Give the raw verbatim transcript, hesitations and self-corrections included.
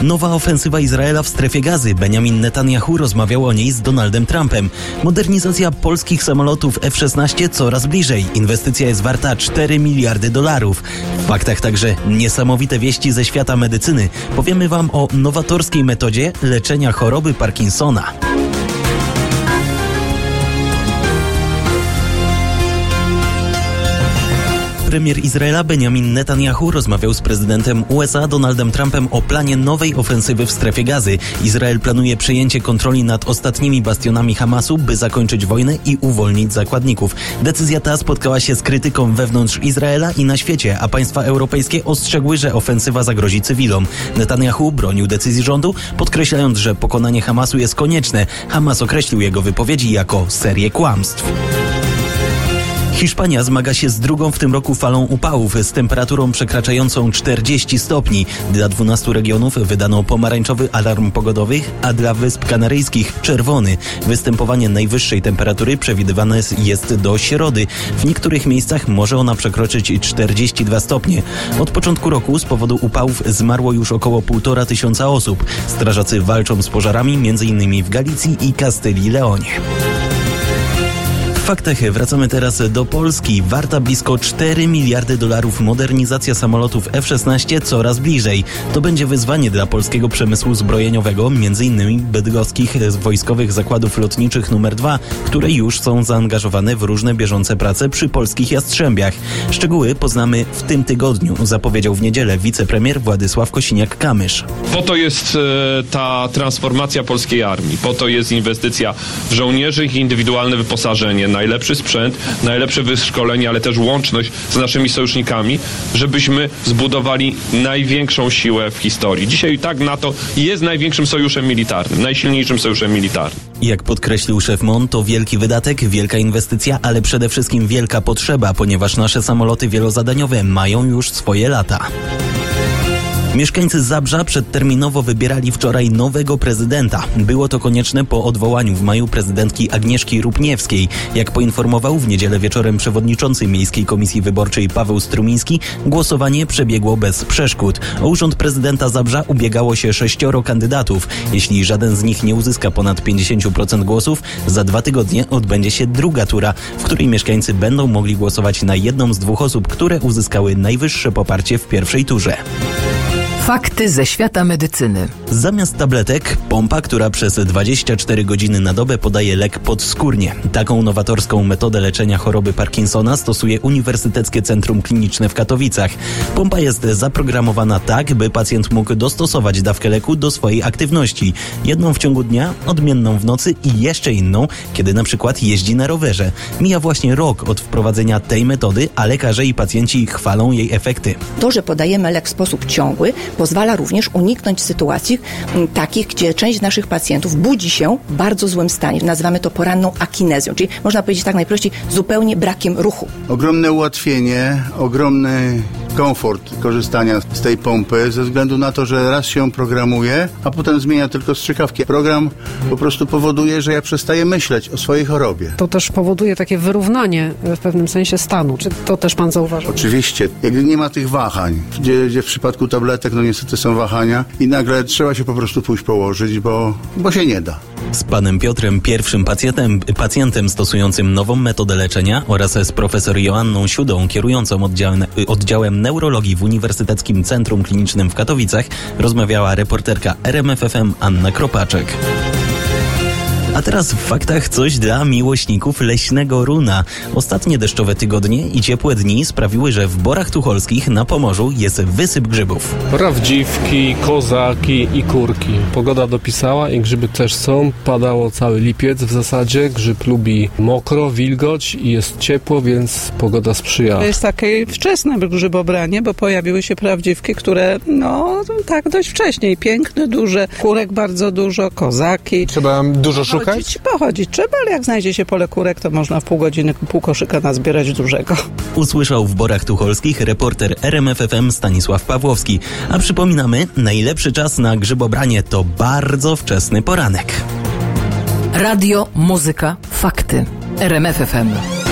Nowa ofensywa Izraela w strefie Gazy. Benjamin Netanyahu rozmawiał o niej z Donaldem Trumpem. Modernizacja polskich samolotów F szesnaście coraz bliżej. Inwestycja jest warta cztery miliardy dolarów. W faktach także niesamowite wieści ze świata medycyny. Powiemy Wam o nowatorskiej metodzie leczenia choroby Parkinsona. Premier Izraela Benjamin Netanyahu rozmawiał z prezydentem U S A Donaldem Trumpem o planie nowej ofensywy w strefie Gazy. Izrael planuje przejęcie kontroli nad ostatnimi bastionami Hamasu, by zakończyć wojnę i uwolnić zakładników. Decyzja ta spotkała się z krytyką wewnątrz Izraela i na świecie, a państwa europejskie ostrzegły, że ofensywa zagrozi cywilom. Netanyahu bronił decyzji rządu, podkreślając, że pokonanie Hamasu jest konieczne. Hamas określił jego wypowiedzi jako serię kłamstw. Hiszpania zmaga się z drugą w tym roku falą upałów z temperaturą przekraczającą czterdzieści stopni. Dla dwunastu regionów wydano pomarańczowy alarm pogodowy, a dla Wysp Kanaryjskich czerwony. Występowanie najwyższej temperatury przewidywane jest do środy. W niektórych miejscach może ona przekroczyć czterdzieści dwa stopnie. Od początku roku z powodu upałów zmarło już około półtora tysiąca osób. Strażacy walczą z pożarami między innymi w Galicji i Kastylii Leonie. W faktach wracamy teraz do Polski. Warta blisko cztery miliardy dolarów modernizacja samolotów F szesnaście coraz bliżej. To będzie wyzwanie dla polskiego przemysłu zbrojeniowego, między innymi bydgoskich wojskowych zakładów lotniczych numer dwa, które już są zaangażowane w różne bieżące prace przy polskich Jastrzębiach. Szczegóły poznamy w tym tygodniu, zapowiedział w niedzielę wicepremier Władysław Kosiniak-Kamysz. Po to jest e, ta transformacja polskiej armii, po to jest inwestycja w żołnierzy, ich indywidualne wyposażenie, najlepszy sprzęt, najlepsze wyszkolenie, ale też łączność z naszymi sojusznikami, żebyśmy zbudowali największą siłę w historii. Dzisiaj tak NATO jest największym sojuszem militarnym, najsilniejszym sojuszem militarnym. Jak podkreślił szef M O N, to wielki wydatek, wielka inwestycja, ale przede wszystkim wielka potrzeba, ponieważ nasze samoloty wielozadaniowe mają już swoje lata. Mieszkańcy Zabrza przedterminowo wybierali wczoraj nowego prezydenta. Było to konieczne po odwołaniu w maju prezydentki Agnieszki Rupniewskiej. Jak poinformował w niedzielę wieczorem przewodniczący Miejskiej Komisji Wyborczej Paweł Strumiński, głosowanie przebiegło bez przeszkód. O urząd prezydenta Zabrza ubiegało się sześcioro kandydatów. Jeśli żaden z nich nie uzyska ponad pięćdziesiąt procent głosów, za dwa tygodnie odbędzie się druga tura, w której mieszkańcy będą mogli głosować na jedną z dwóch osób, które uzyskały najwyższe poparcie w pierwszej turze. Fakty ze świata medycyny. Zamiast tabletek, pompa, która przez dwadzieścia cztery godziny na dobę podaje lek podskórnie. Taką nowatorską metodę leczenia choroby Parkinsona stosuje Uniwersyteckie Centrum Kliniczne w Katowicach. Pompa jest zaprogramowana tak, by pacjent mógł dostosować dawkę leku do swojej aktywności. Jedną w ciągu dnia, odmienną w nocy i jeszcze inną, kiedy na przykład jeździ na rowerze. Mija właśnie rok od wprowadzenia tej metody, a lekarze i pacjenci chwalą jej efekty. To, że podajemy lek w sposób ciągły, pozwala również uniknąć sytuacji m, takich, gdzie część naszych pacjentów budzi się w bardzo złym stanie. Nazywamy to poranną akinezją, czyli można powiedzieć tak najprościej, zupełnie brakiem ruchu. Ogromne ułatwienie, ogromny komfort korzystania z tej pompy ze względu na to, że raz się ją programuje, a potem zmienia tylko strzykawki. Program po prostu powoduje, że ja przestaję myśleć o swojej chorobie. To też powoduje takie wyrównanie w pewnym sensie stanu. Czy to też pan zauważył? Oczywiście. Jak nie ma tych wahań, gdzie, gdzie w przypadku tabletek, no niestety są wahania i nagle trzeba się po prostu pójść położyć, bo, bo się nie da. Z panem Piotrem, pierwszym pacjentem, pacjentem stosującym nową metodę leczenia, oraz z profesor Joanną Siudą, kierującą oddziałem, oddziałem neurologii w Uniwersyteckim Centrum Klinicznym w Katowicach, rozmawiała reporterka R M F F M Anna Kropaczek. A teraz w faktach coś dla miłośników leśnego runa. Ostatnie deszczowe tygodnie i ciepłe dni sprawiły, że w Borach Tucholskich na Pomorzu jest wysyp grzybów. Prawdziwki, kozaki i kurki. Pogoda dopisała i grzyby też są. Padało cały lipiec w zasadzie. Grzyb lubi mokro, wilgoć i jest ciepło, więc pogoda sprzyja. To jest takie wczesne grzybobranie, bo pojawiły się prawdziwki, które no tak dość wcześnie. Piękne, duże, kurek bardzo dużo, kozaki. Trzeba dużo szukać? Pochodzić, pochodzić trzeba, ale jak znajdzie się pole kurek, to można w pół godziny pół koszyka nazbierać dużego. Usłyszał w Borach Tucholskich reporter R M F F M Stanisław Pawłowski. A przypominamy, najlepszy czas na grzybobranie to bardzo wczesny poranek. Radio, muzyka, fakty. R M F F M.